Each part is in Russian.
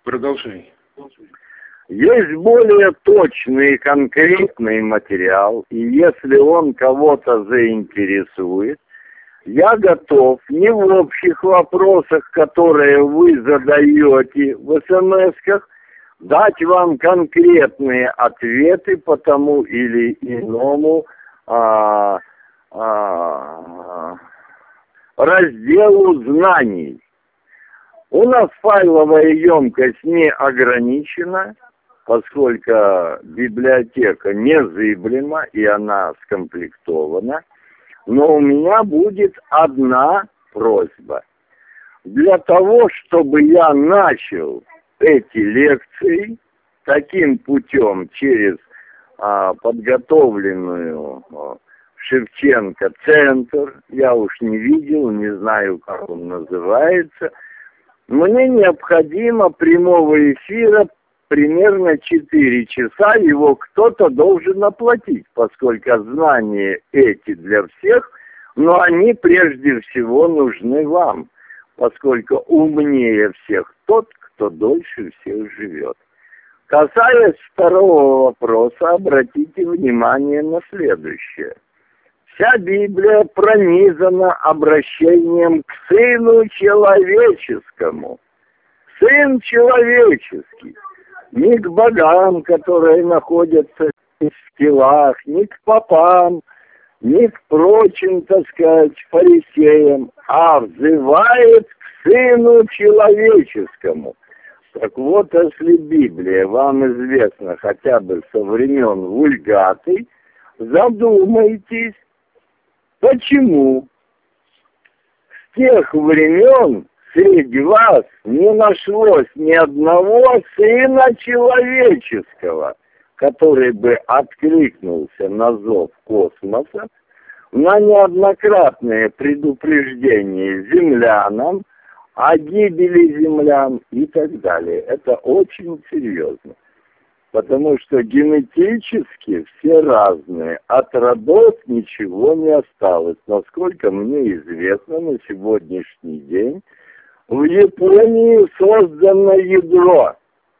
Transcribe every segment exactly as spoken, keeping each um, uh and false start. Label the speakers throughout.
Speaker 1: Продолжай.
Speaker 2: Есть более точный и конкретный материал, и если он кого-то заинтересует, я готов не в общих вопросах, которые вы задаете в смс-ках, дать вам конкретные ответы по тому или иному а, а, разделу знаний. У нас файловая емкость не ограничена, поскольку библиотека незыблема и она скомплектована. Но у меня будет одна просьба. Для того, чтобы я начал эти лекции таким путем, через а, подготовленную а, Шевченко-центр, я уж не видел, не знаю, как он называется, мне необходимо прямого эфира примерно четыре часа, его кто-то должен оплатить, поскольку знания эти для всех, но они прежде всего нужны вам, поскольку умнее всех тот, кто дольше всех живет. Касаясь второго вопроса, обратите внимание на следующее. Вся Библия пронизана обращением к Сыну Человеческому. Сын Человеческий. Ни к богам, которые находятся в телах, ни к попам, ни к прочим, так сказать, фарисеям, а взывает к Сыну Человеческому. Так вот, если Библия вам известна хотя бы со времен Вульгаты, задумайтесь, почему с тех времен среди вас не нашлось ни одного сына человеческого, который бы откликнулся на зов космоса, на неоднократное предупреждение землянам о гибели землян и так далее. Это очень серьезно, потому что генетически все разные, от родов ничего не осталось. Насколько мне известно, на сегодняшний день в Японии создано ядро.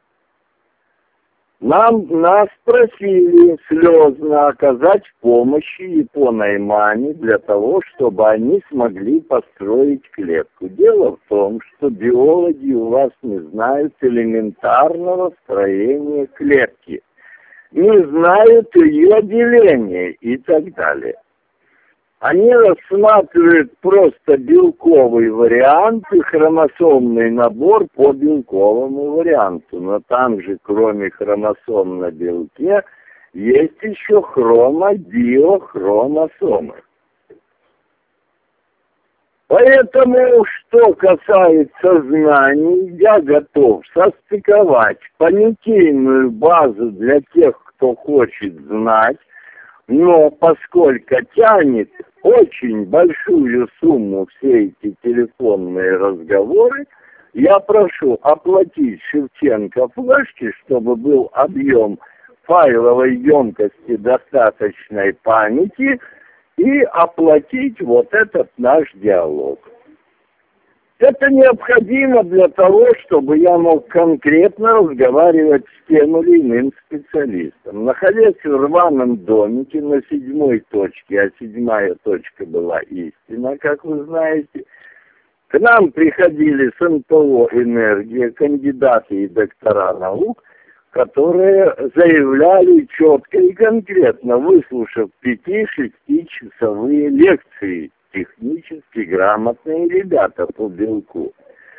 Speaker 2: Нам, нас просили слезно оказать помощь японной маме для того, чтобы они смогли построить клетку. Дело в том, что биологи у вас не знают элементарного строения клетки, не знают ее деления и так далее. Они рассматривают просто белковый вариант и хромосомный набор по белковому варианту. Но там же, кроме хромосом на белке, есть еще хромо-биохромосомы. Поэтому, что касается знаний, я готов состыковать понятийную базу для тех, кто хочет знать, но поскольку тянет очень большую сумму все эти телефонные разговоры, я прошу оплатить Шевченко флешки, чтобы был объем файловой емкости достаточной памяти, и оплатить вот этот наш диалог. Это необходимо для того, чтобы я мог конкретно разговаривать с тем или иным специалистом. Находясь в рваном домике на седьмой точке, а седьмая точка была истина, как вы знаете, к нам приходили с эн пэ о «Энергия» кандидаты и доктора наук, которые заявляли четко и конкретно, выслушав пяти-шестичасовые лекции, технически грамотные ребята по белку.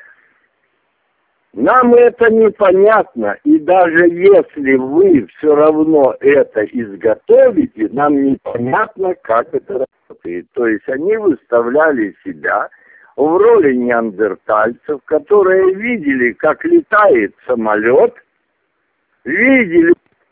Speaker 2: Нам это непонятно, и даже если вы все равно это изготовите, нам непонятно, как это работает. То есть они выставляли себя в роли неандертальцев, которые видели, как летает самолет, видели,